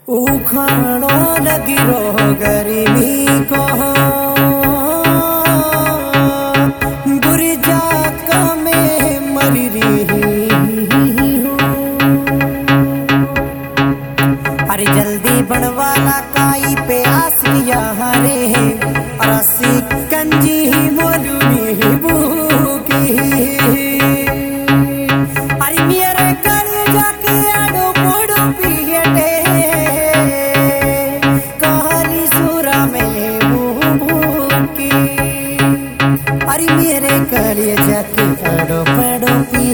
उखाड़ो लगी रो गरीबी को बुरी जाका में मरी रही हूँ। अरे जल्दी बनवाला काई पे आस किया हरे रसी कंजी मोलूनी भूखी। अरे मेरे घर जाके आड़ो पोड़ो पियटे कहरी सुरा में भूखी। अरे मेरे घर जाके आड़ो पोड़ो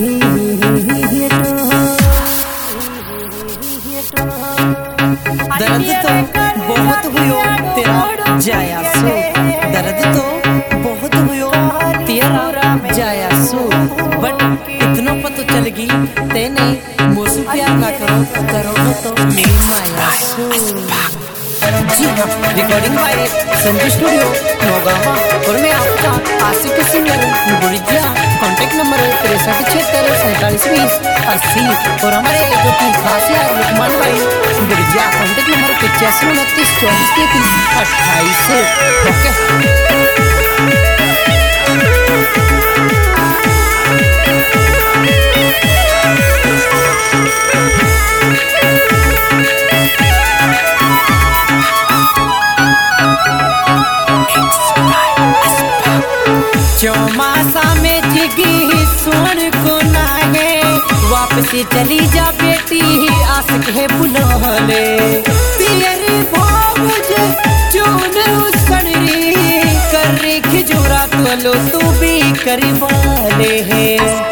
दर्द तो बहुत हुयो तेरा जाया सो, दर्द तो बहुत हुयो तेरा जाया सो, बट इतना पता चल गई तेने मुझसे प्यार ना करो तो मेरी माया सो। जी हाँ, recording by Sanju studio Naugawa और मैं आपका Ashiq singer Budhiya. Contact number 6376472080 और हमारे जो कि खास यार लुकमान भाई बुढ़िया कॉन्टेक्ट नंबर 8529343328। ओके चौमासा में जिगी सोन को नागे वापसी चली जा बेटी आशिक है बुलहले तेरे भोज चून सनरी कर रे खिजूरा तो लो तू भी करवाले है।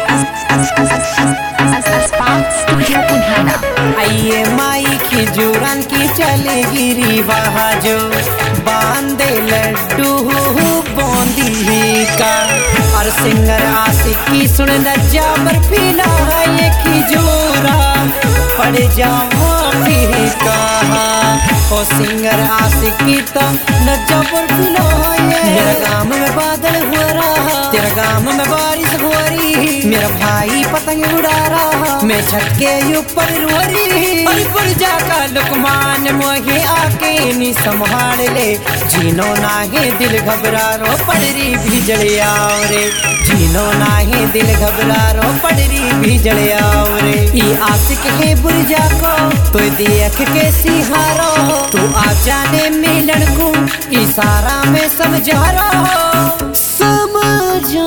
आइए माई खिजूरन की चले गिरी वहाँ जो बांधे लड्डू बूंदी का और सिंगर आशिक की सुन लज्जा बर्फीला ये खिजूरा पड़ जाओ फिर कहा ओ सिंगर आशिक की तो लज्जा बर्फीला मेरा गाँव में बादल हो रहा तेरा गाँव में बारिश हो रही मेरा भाई पतंग उड़ा रहा मैं छत के ऊपर रो रही पर जाका लुकमान मोहे आके नी संभाल ले जीनो नाहे दिल घबरा रो पड़री भीजड़े आओ रे जीनो नाहे दिल घबरा रो पड़री भीजड़े आओ रे। ये आशिक है बुरजा को तो देख के सिहारो तू आ जाने मिलन को इशारा में समझा रो समझा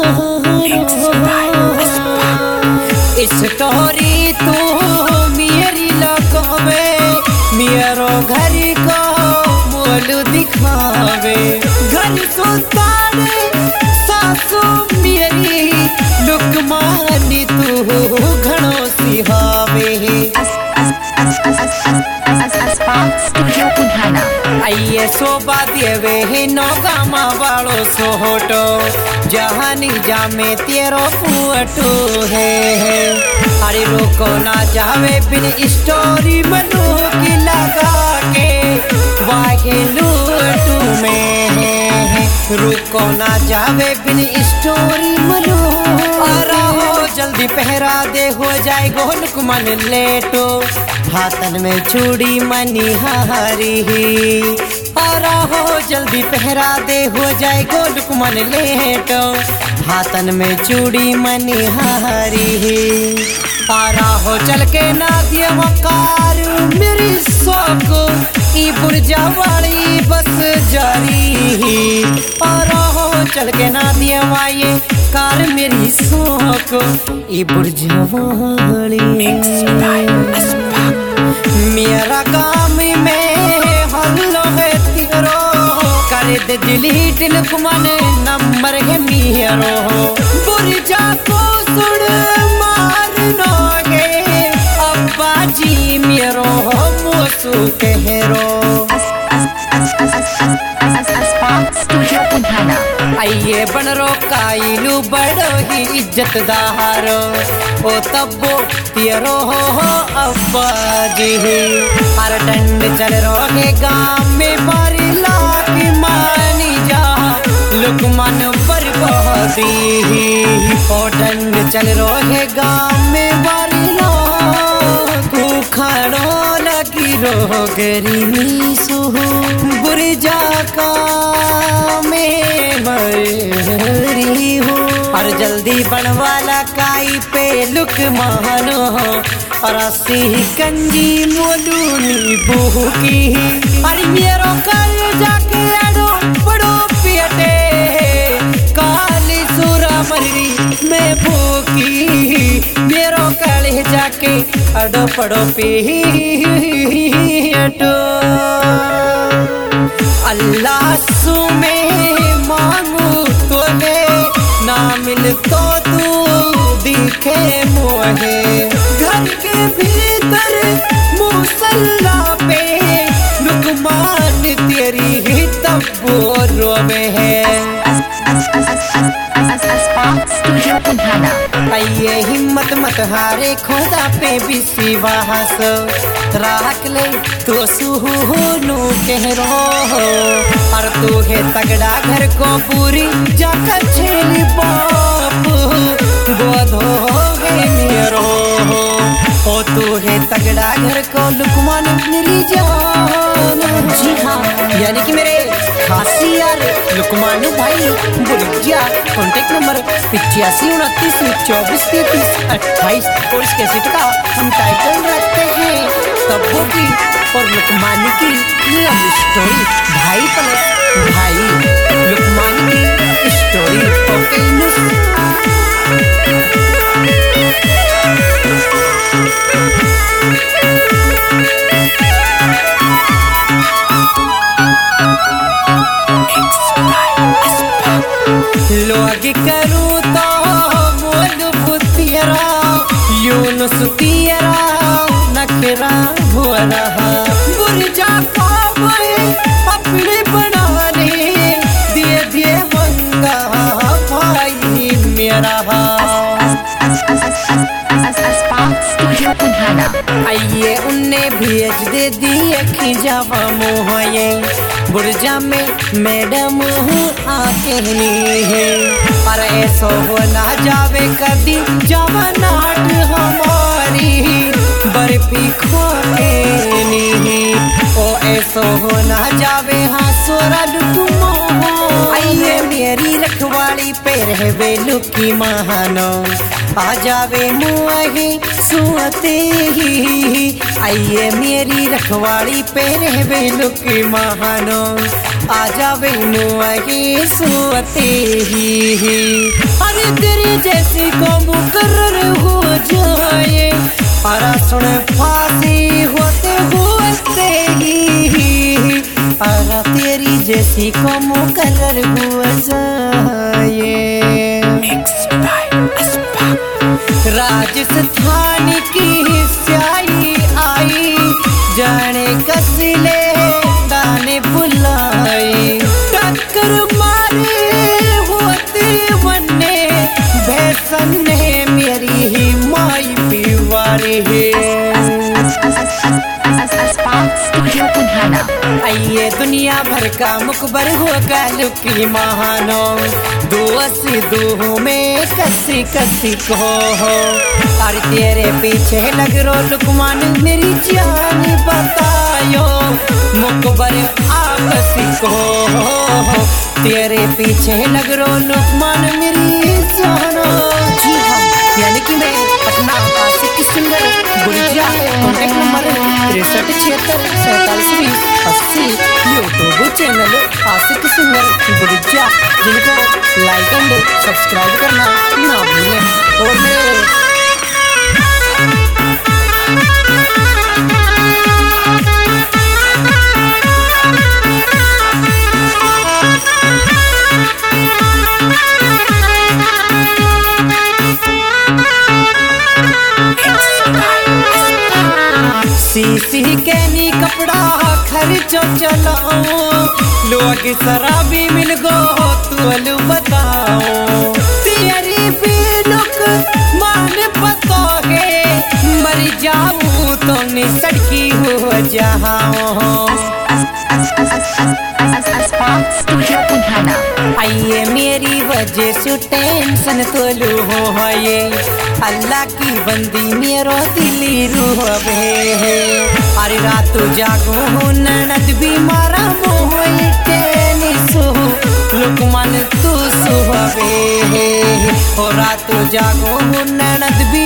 स्टोरी तो मेरी लगवे मेरो घर को मोलू दिखावे घर सुल्ताने सासू मेरी लुकमानी तू घणो सिहावे। आइए शोभा देवे है नौगामा वालो सोहटो जहानी जामे तेरो पुअटो है। अरे रोको ना जावे बिन स्टोरी मनु की लगा के वाहे लूटू में है रुको ना जावे बिन स्टोरी मनु हो जल्दी पहरा दे हो जाए गोलक मन लेटो हाथन में चूड़ी मनी हारी हो जल्दी पहरा दे हो जाए गोलक मन लेटो हाथन में चूड़ी मनी हारी आरा हो चल के ना दिया मकार मेरी शौक ई बुर्जा वाली बस जारी आरा हो चल के ना दिया वाये कार मेरी शौक ई बुर्जा वाली। मेरा काम में हल्लो है तेरो कर दे डिलीट लुकमान नंबर है मेरो बुर्जा को सुन मारनोगे अब्बा जी मेरो मोसू कहरो। आइए बन रो काइलू बड़ो ही इज्जत दारो ओ तब्बो तेरो हो अब्बा जी हर डंड चल रोगे गाँव में मारी लाकी मानी जा लुकमान बर्बादी ओ डंड चल रोगे गाँव में मारी ला खड़ो गिरो गरीमी सुहू बुरजा का में मरी हूँ और जल्दी बनवाला काई पे लुक मानो और असी कंजी मोलूनी बहू की अरे मेरो कल जाके अड़ो बड़ो पियटे काली सूरा मरी मैं भूखी मेरो कल जाके अड़ो पड़ो पियटो अल्लाह सु में मांगू तो ले ना मिल तो तू दिखे मोहे घर के भीतर मुसल्ला पे लुकमान तेरी तब्बो रोवे है आइए हिम्मत मत हारे खुदा पे विश्वास राख ले तो सुहूनु कह रो और तू है तगड़ा घर को पूरी जाकर छेली बाप बोधो है मेरो ओ तू है तगड़ा घर को लुकमान मेरी जान। जी हाँ, यानी कि मेरे खासी यार लुकमान भाई बुढ़िया। कॉन्टेक्ट नंबर 8529243328 और इस कैसेट का हम टाइटल रखते हैं तब्बू की और लुकमान की लव स्टोरी भाई प्लस भाई लुकमान की स्टोरी। ओके लोग करूँ तो बोल बुतियरा यूनुस तियरा नखरा हो रहा बुरजा पावे अपने बनाने दिए दिए मंगा भाई मेरा आइए उन्हें भेज दे दिए खिजावा मोहये बुरजा में मैडम आके है पर ऐसो हो ना जावे कदी जावा नाट हमारी बर्फी खोनी ओ ऐसो हो ना जावे हाँ सोरा लुकुमो आइए मेरी रखवाली पे रहवे लुकी महानो आ जावे मुआही सुअते ही आइए मेरी रखवाली पे रहवे लुकी महानो आ जावे मुआही सुअते ही अरे तेरी जैसी को मुकर्रर हो जाए अरा सुन फांसी होते होते ही अरा तेरी जैसी को मुकर्रर हो जाए। राजस्थान की स्याही आई जाने कसले दाने बुलाई टक्कर मारे होते वन्ने भैसन ने मेरी ही माई पीवारी है। आइए दुनिया भर का मुखबर होगा लुकी महानो दुआसी दूह में कसी कसी को हो और तेरे पीछे लग रो लुकमान मेरी जान बतायो मुखबर आपसी को हो तेरे पीछे लग रो लुकमान मेरी जानो। जी हाँ, यानी कि मैं अपना Ashiq singer Budhiya. Contact number 6376472080 YouTube channel Ashiq singer Budhiya जिनको लाइक एंड सब्सक्राइब करना ना भूलें। और मेरे सीसी कैनी कपड़ा खर्चो चलाओ लोग शराबी मिल गो तुल बताओ तेरी भी लुक मान पतो है मर जाऊं तो सड़की हो जाओ। आइए मेरी वजह से टेंशन तो लू हो ये अल्लाह की बंदी मेरो दिली रूह है अरे रात जागो ननद भी मारा मोहते निसो लुकमान तू सुहवे हो रात जागो ननद भी